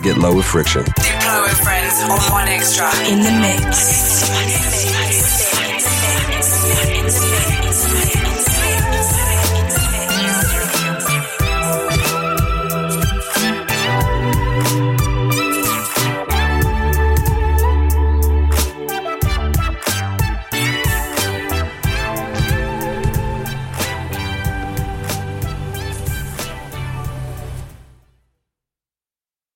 Get low with Friction. Diplo with friends on One Extra in the mix.